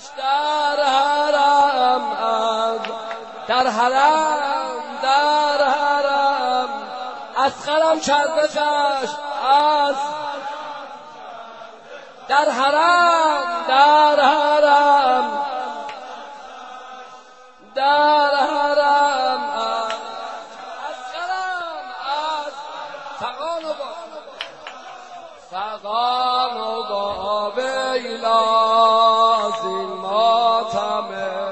در حرم در حرم اسقرم کرده چشم از در حرم اسقرم از فغان و با بیلا زین ماتمه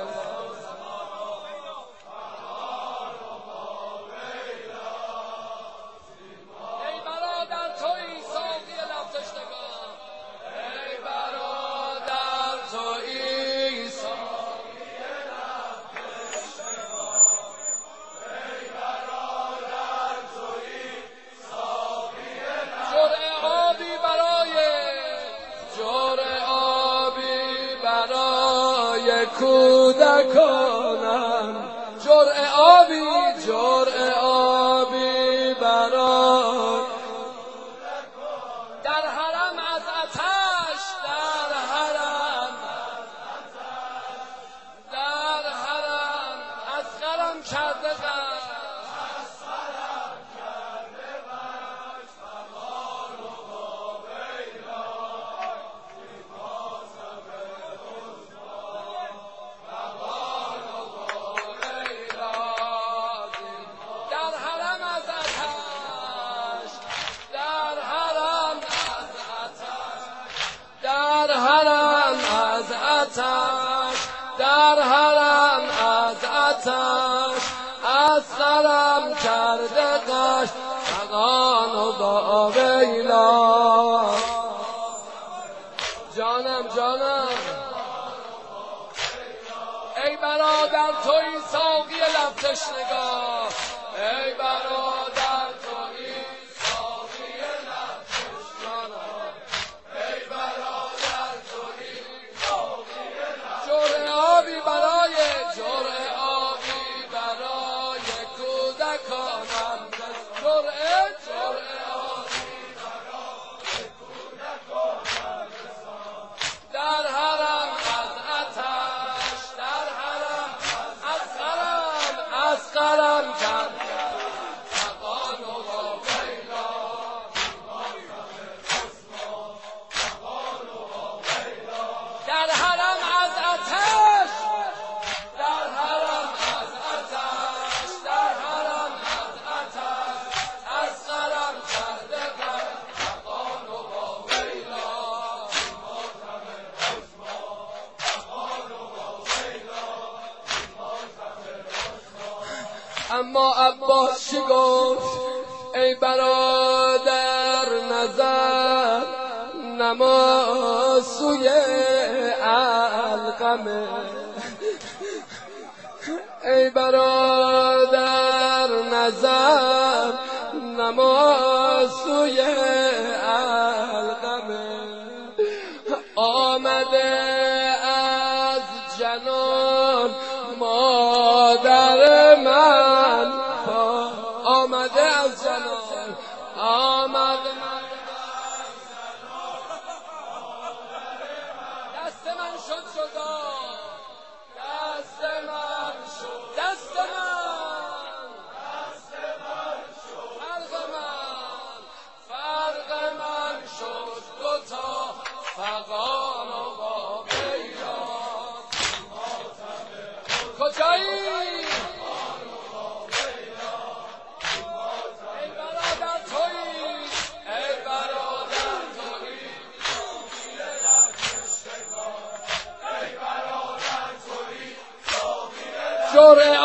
کودکانم جرعه آبی برای در حرم از آتش در حرم اسقرم کرده در حرم از آتش اسقرم کرده قش فغان و با بیلا جانم ای برادر توی ساقی لب تشنگان ای برادر توی ساقی لب تشنگان ای برادر توی جرعه آبی برای کودکانم جرعه آبی برای کودکانم در حرم از آتش در حرم اسقرم کرد فغان و با بیلا در حرم از آتش اسقرم کرده فغان و با بیلا اما عباس چی گفت ای برادر نظر نما سوی علقمه ای برادر نظر نما سوی علقمه آمده از جنان مادر من آمده از جنان دست من شد جدا فرق من شد دوتا فغان و با بیلا کجایی ای برادر تویی جرعه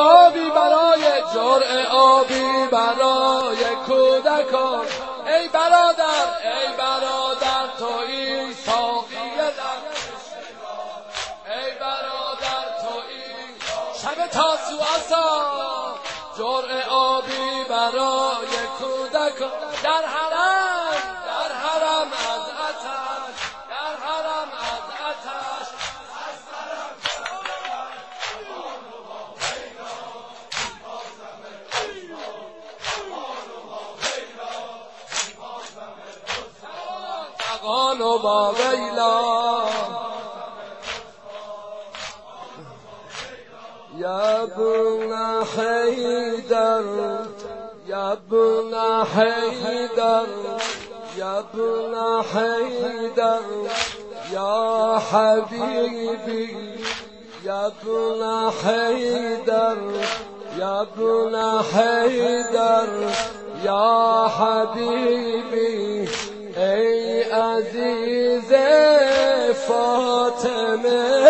آبی برای کودکان ای برادر تویی ساقی لب ای برادر تویی شب تاسوعا جرعه آبی برای کودکان در حرم از آتش فغان و با بیلا يا ابن حيدر يا ابن حيدر يا ابن حيدر يا حبيبي يا ابن حيدر يا ابن حيدر يا حبيبي ای عزیز فاطمه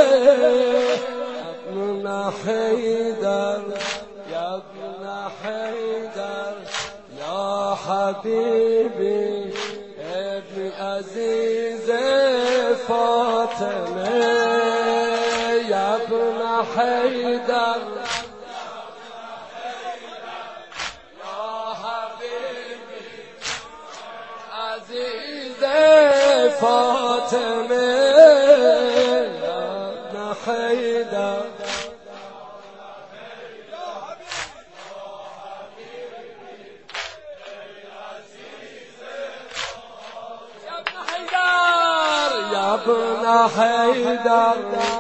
ابن حیدر یا ابن حیدر یا حبیبی ابن عزیز فاطمه یا ابن حیدر عزیز فاطمه یا ابن حیدر یا ابن حیدر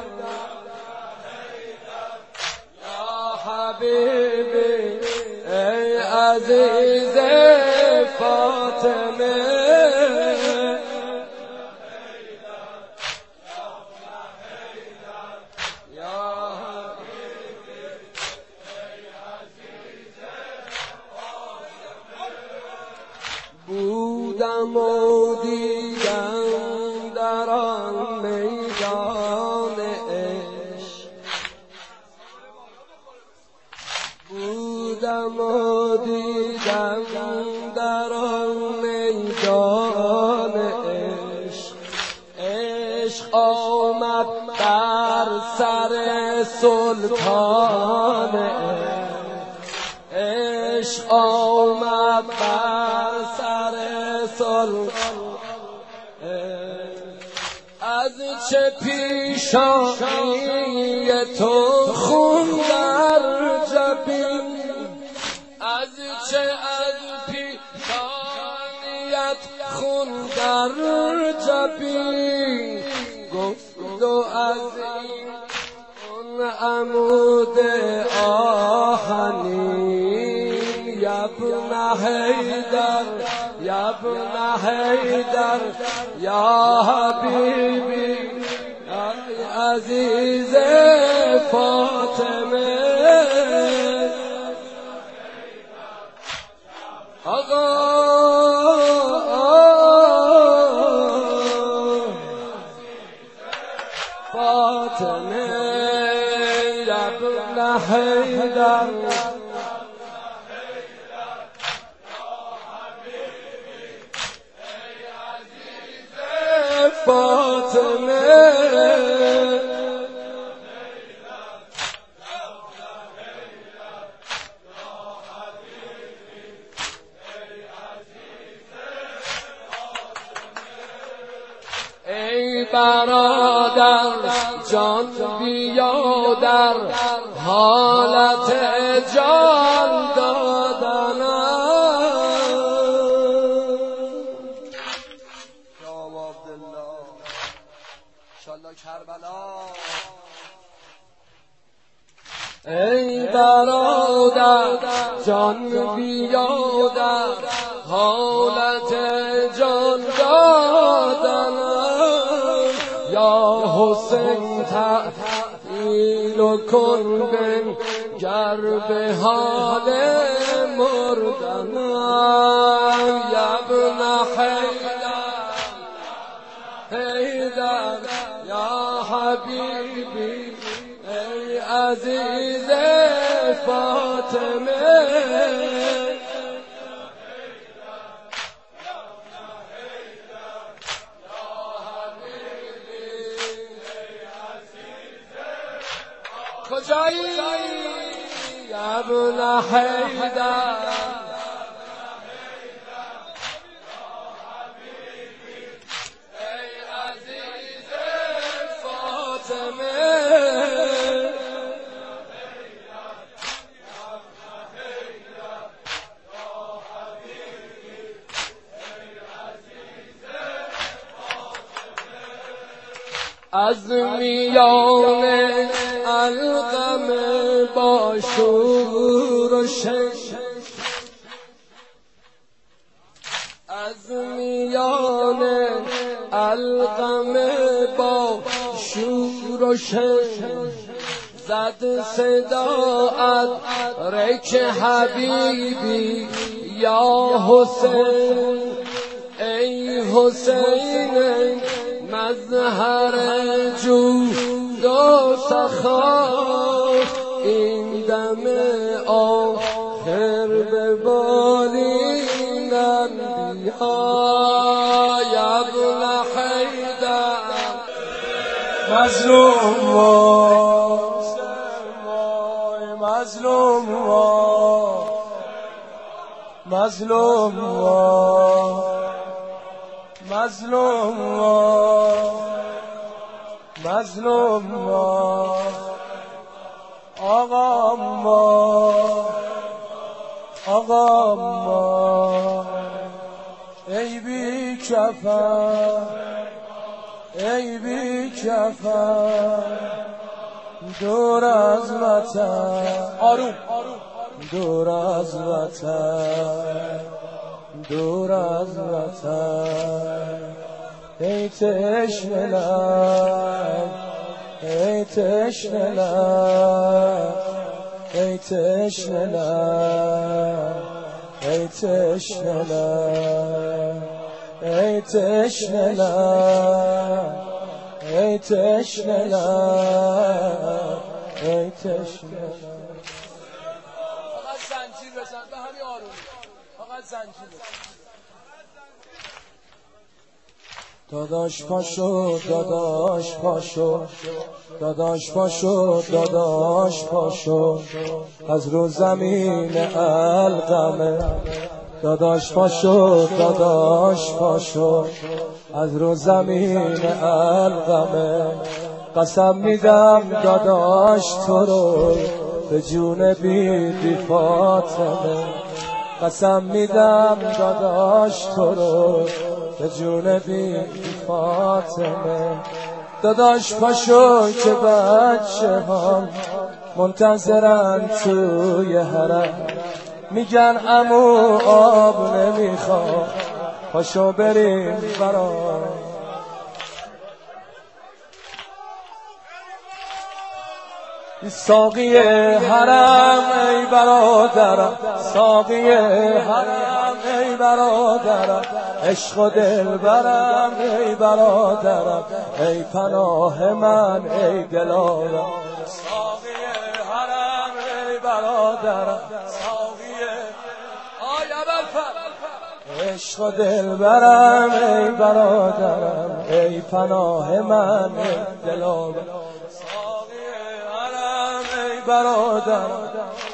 یا حبیبی ای عزیز فاطمه بودم و دیدم در آن میدان عشق بودم و دیدم در آن میدان عشق عشق آمد بر سر سلطان عشق آمد بر سر سلطان از چه پیشانی تو خون در جبین از چه از پیشانیت خون در جبین گفت و از این عمود آهنین یا ابن حیدر یا ابن حیدر یا حبیبی ای عزیز فاطمه آقا فاطمه یا ابن حیدر فاطمه ای برادر جان بیا در حالت جان دادنم کربلا ای برادر جان بیا در حالت جان دادنم یا حسین تعیل کن بنگر به حال مردنم یا ابن حیدر یا حبیبی ای عزیز فاطمه کجایی یا ابن حیدر از میان القم با شور و شن از میان القم با شور و شن زد صداعت رک حبیبی یا حسین ای حسین مظهر جود و سخا این دم آخر به بالین انبیا یا ابن حیدر مظلوم مظلوم مظلوم مظلوم مظلوم آقا ای بی کفن ای بی کفن دور از وطن آروم دور از وطن دور از وطن ای تشنه لب ای تشنه لب ای تشنه لب ای تشنه لب ای تشنه لب ای تشنه لب ای تشنه لب فقط زنجیر بزن به همین آرومی فقط زنجیر بزن داداش پاشو داداش پاشو داداش پاشو داداش پاشو از رو زمین القمه داداش پاشو داداش پاشو از رو زمین القمه قسم میدم داداش تو رو به جون بی فاطمه قسم میدم داداش تو رو به جون بی فاطمه داداش پاشو که بچه هم منتظرن توی حرم میگن عمو آب نمیخواد پاشو بریم برام ساقی حرم ای برادرم ساقی حرم ای برادرم عشق و دلبرم ای برادرم ای پناه من ای دلارم ساقی حرم ای برادرم ساقی آی ابوالفضل عشق و دلبرم ای برادرم ای پناه من ای دلارم برادرم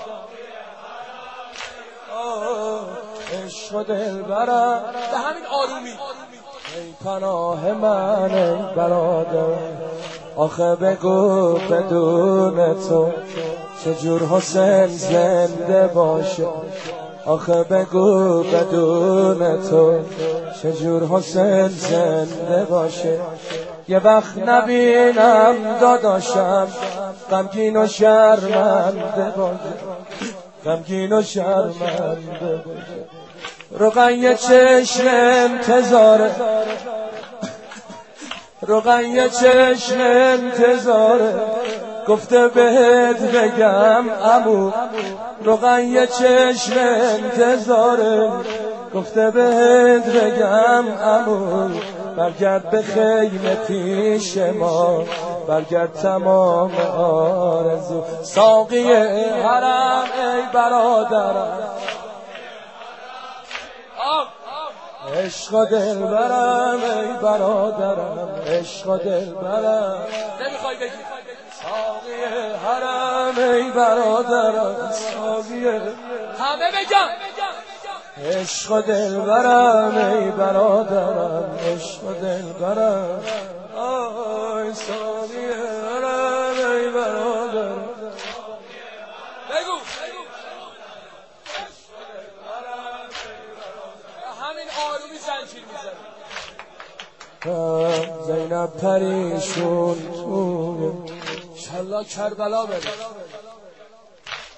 عشق و دلبرم به همین آرومی ای پناه من ای برادرم آخه بگو بدون تو چجور حسین زنده باشه آخه بگو بدون تو چجور حسین زنده باشه یه وقت نبینم داداشم غمگین و شرمنده باشه غمگین و شرمنده باشه رقیه چشم انتظاره رقیه چشم انتظاره گفته بهت بگم عمو رقیه چشم انتظاره گفته بهت بگم عمو برگرد به خیمه پیش ما برگرد تمام آرزو ساقی حرم ای برادرم عشق و دلبرم ای برادرم عشق و دلبرم نمیخوای بگی ساقی حرم ای برادرم ساقی همه بگم عشق و دلبرم ای برادرم عشق و دلبرم آی ساقی حرم ای برادرم بگو همین آرومی زنجیر میزنی زینب پریشون تو انشالله کربلا بره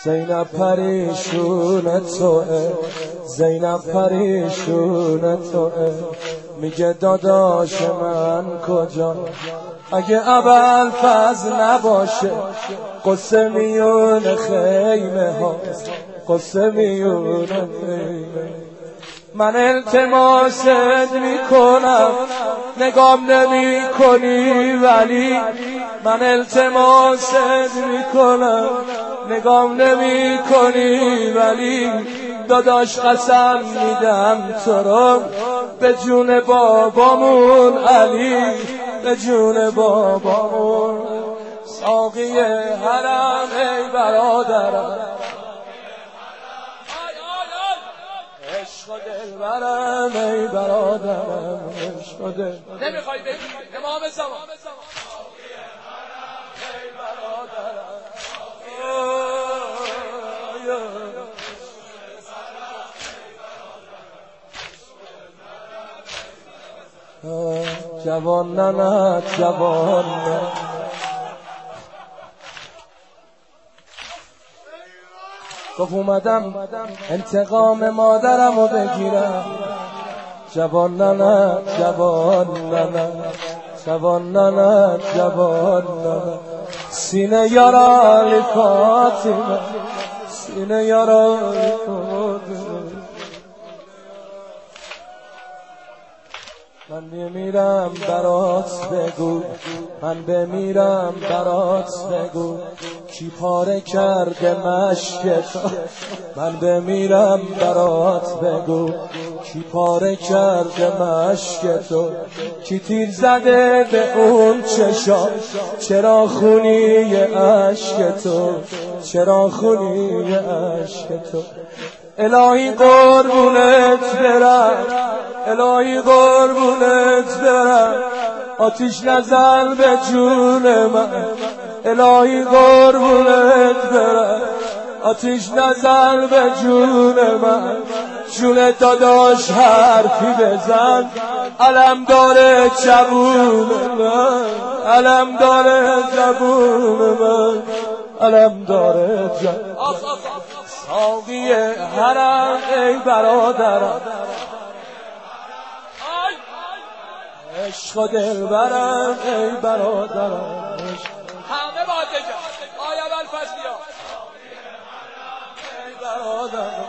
زینب پریشون توه، زینب پریشون توه، میگه داداش من کجا؟ اگه ابوالفضل نباشه قصه میون خیمه هاست، قصه میون خیمه. من التماست میکنم نگام نمی کنی ولی، من التماست میکنم نگام نمی کنی ولی، داداش قسم میدم تو رو به جون بابامون علی، به جون بابامون. ساقی حرم ای برادرم، عشق و دلبرم ای برادرم، عشق و دل نمیخوای بگی امام زمان ای برادرم. جوان نه جوان نه، گفت اومدم انتقام مادرمو بگیرم. جوان نه جوان نه، جوان نه جوان نه، سینه یارا فاطمه، سینه یارا فاطمه. من بمیرم برات بگو، من بمیرم برات بگو، کی پاره کرده مشکت؟ من بمیرم برات بگو، کی پاره کرده مشکتو؟ کی تیر زده به اون چشا؟ چرا خونی عشقتو؟ چرا خونی عشقتو؟ الهی قربونت برم، الهی قربونت برم، آتیش نزن به جون من. الهی قربونت برم، آتیش نزن به جون من. جون داداش حرفی بزن، علم داره جبون من، علم داره جبون من، علم داره جبون. ساقی حرم ای برادرم، عشق و دلبرم ای برادرم. همه باید بگم آی ابوالفضلیا ای برادرم،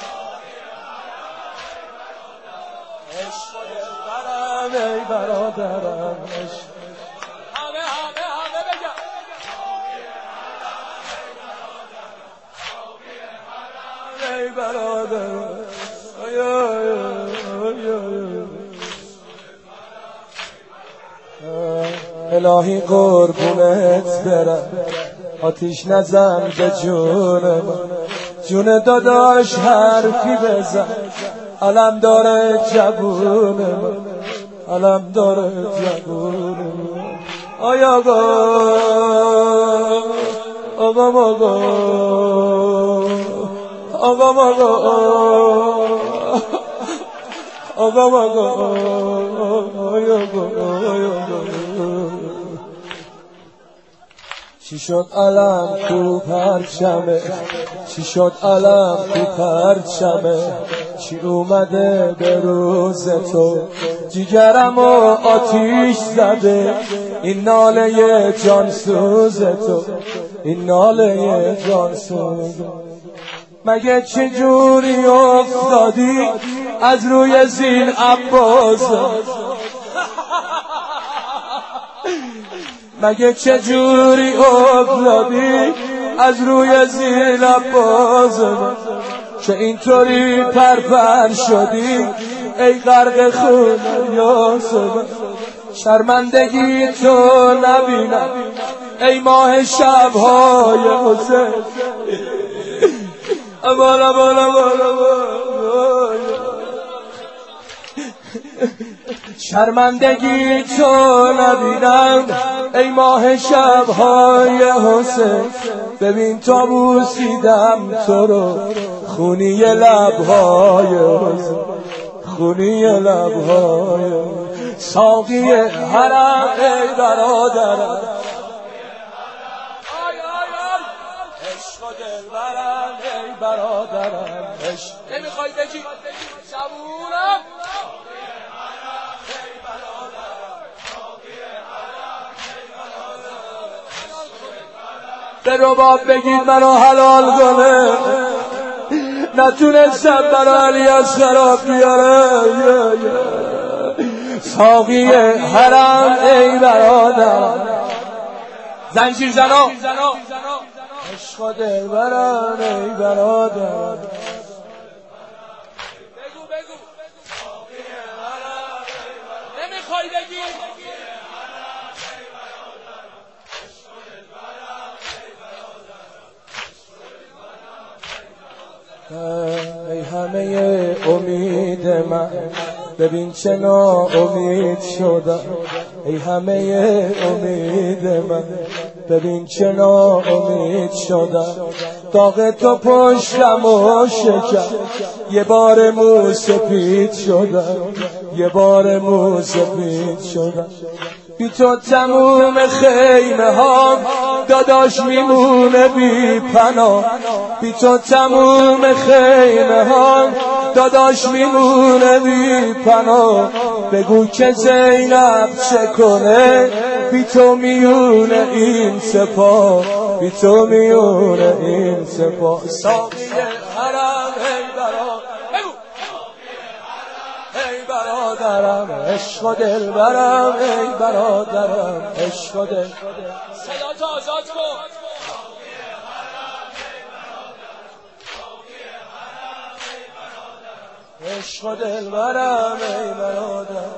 عشق و دلبرم ای برادرم. همه بگم ای برادرم. الهی قربونت برم، آتیش نزن به جون من. جون داداش حرفی بزن، علم داره جبون من، علم داره جبون من. آی آقا آقا آقا آقا آقا آقا. چی شد علم تو پرچمه؟ چی شد علم تو پرچمه؟ چی اومده به روز تو؟ جیگرمو آتیش زده این ناله جانسوز تو، این ناله جانسوز. مگه چجوری افتادی از روی زین عباس؟ مگه چجوری افتادی از روی زین عباس؟ چه اینطوری پرپر شدی ای غرق خون یاسر؟ شرمندگی تو نبینم ای ماه شبهای حسین. بالا بالا بالا بالا، شرمندگی تو نبینم ای ماه شبهای حسین. ببین تا بوسیدم تو رو خونی لبهای حسین، خونی لبهای. ساقی حرم ای برادرم، عشق و دلبرم ای برادرم عشق نمیخوای بگی شبونم به رباب بگید منو حلال کنه نتونستم برا علی از شراب بیاره ساقی حرم ای برادرم زنجیر زنا عشق و دلبرم ای برادرم بگو نمیخوای بگی ای همه امید من ببین چه ناامید شدم ای همه امید من ببین چه ناامید شدم داغ تو پشتم و شکم یه بار موسفید شدم یه بار موسفید شدم بی تو تموم خیمه ها داداش میمونه بی پناه بی تو تموم خیمه ها داداش میمونه بی پناه بگو که زینب چه کنه بی تو میونه این سپاه بی تو میونه این سپاه ساقی حرم ای برادرم عشق و دلبرم ای برادرم عشق و دل صدا تو آزاد کن عشق و دلبرم ای برادرم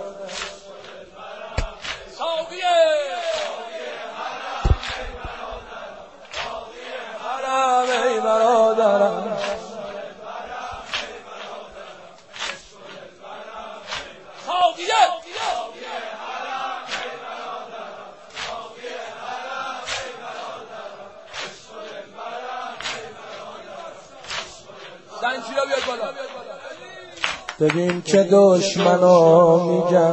ساقی حرم ای برادرم زنجیرا بیاد بالا ببین که دشمنا میگن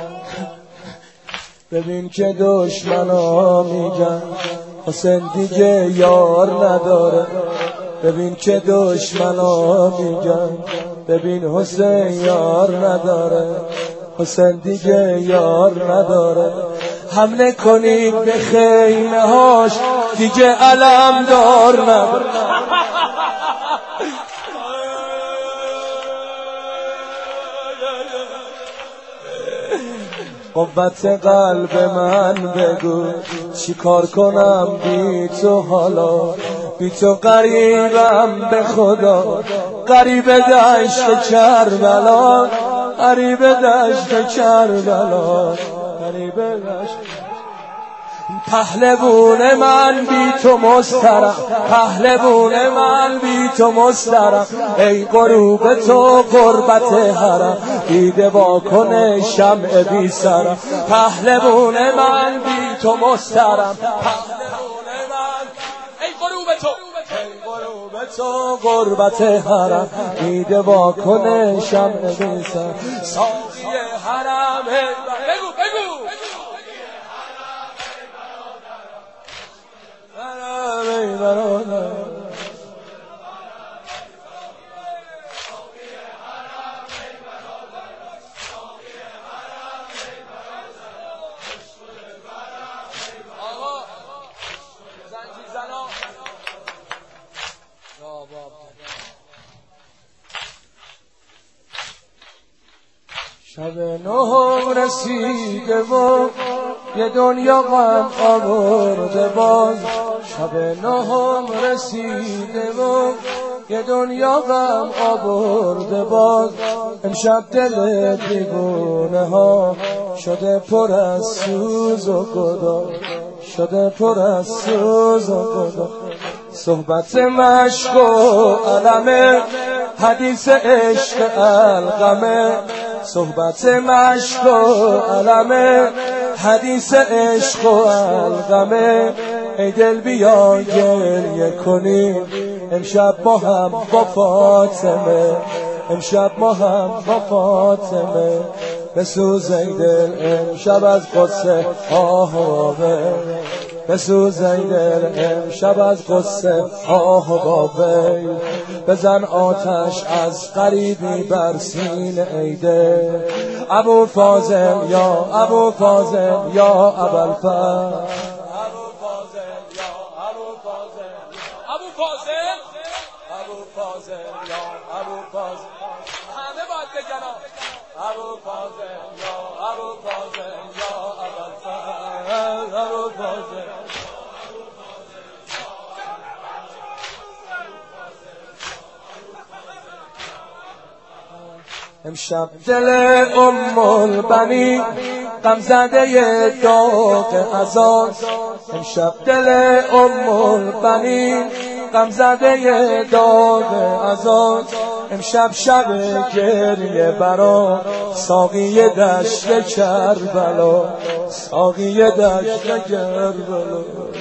ببین که دشمنا میگن حسین دیگه یار نداره ببین که دشمنا میگن ببین حسین یار نداره حسین دیگه یار نداره حمله کنید به خیمه هاش دیگه علم دار نداره قوت قلب من بگو چی کار کنم بی تو حالا بی تو قریبم به خدا قریب دشت کربلا قریب دشت کربلا قریب دشت پهلوون من بی تو مسترم پهلوون من بی تو مسترم ای غروب تو قربت حرم دیده با کنه شمع بی سرم پهلوون من بی تو مسترم پهلوون من ای غروب تو ای غروب تو قربت حرم دیده با کنه شمع بی سرم ساقی حرم بگو ای برادر آقا زنجیر زنا یا بابا شب نهم رسیده و یه دنیا غم آورده باز شب نهم رسیده و یه دنیا غم آورده باز امشب دل دیوونه ها شده پر از سوز و گداز شده پر از سوز و گداز صحبت مشق و علمه حدیث عشق القمه صحبت مشق و علمه حدیث عشق و القمه ای دل بیا گریه کنیم امشب ما هم با فاطمه امشب ما هم با فاطمه بسوز ای دل امشب از قدس آهوه بسوزه دل امشب از قصه آه و باوی، بزن آتش از غریبی بر سینه ایده. ابو فاضل یا ابو فاضل یا ابوالفضل، ابو فاضل یا ابو فاضل، ابو فاضل، ابو فاضل یا ابو فاضل، همه باید بگن ابو فاضل یا ابو فاضل یا ابوالفضل، ابو فاضل. امشب دل ام البنی غم زده داغ ازان، امشب دل ام البنی غم زده داغ ازان، امشب شب گریه برا ساقی دشت کربلا، ساقی دشت کربلا.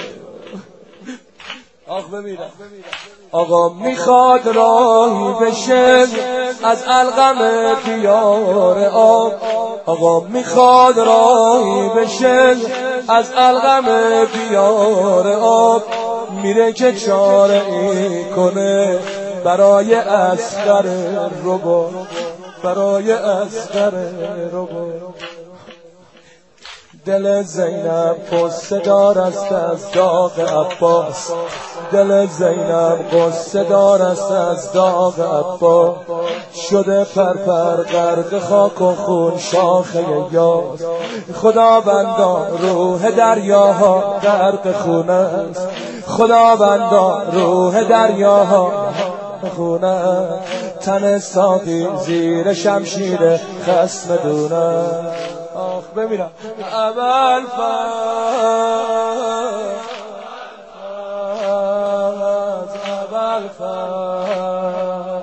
آخ بمیرم. آقا میخواد راهی بشه از القم دیار آب، آقا میخواد راهی بشه از القم دیار آب، میره که چاره ای کنه برای اصغر ربا، برای اصغر ربا. دل زینب قصه دار است از داغ عباس، دل زینب قصه دار است از داغ عباس، شده پرپر غرق خاک و خون شاخه یاس. خداوندا روح دریاها غرق خون است، خداوندا روح دریاها خونه، تن ساقی زیر شمشیر خصم دونه. آخ بمیرم. ابوالفضل ابوالفضل